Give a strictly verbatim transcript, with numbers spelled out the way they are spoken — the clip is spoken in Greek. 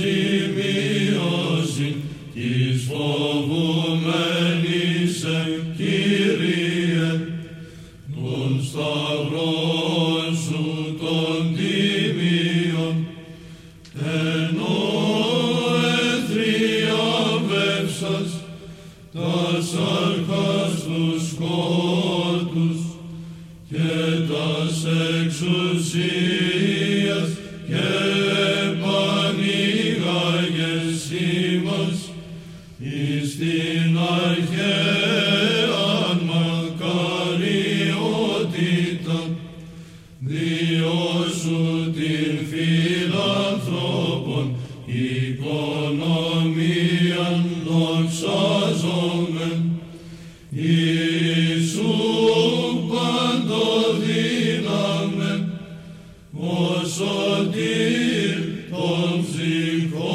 σημείωση της φοβουμένης εν Κύριε, τον σταυρό σου των τιμίων, ενώ εθριάβευσας τας αρχάς τους σκότους και τας εξουσίας και επανήγαγες ημάς εις την αρχαίαν μακαριότητα, διώσου την φιλανθρώπων οικονομίαν δοξάζομεν, Ιησού παντοδύναμεν, ο σωτήρ των ψυχών.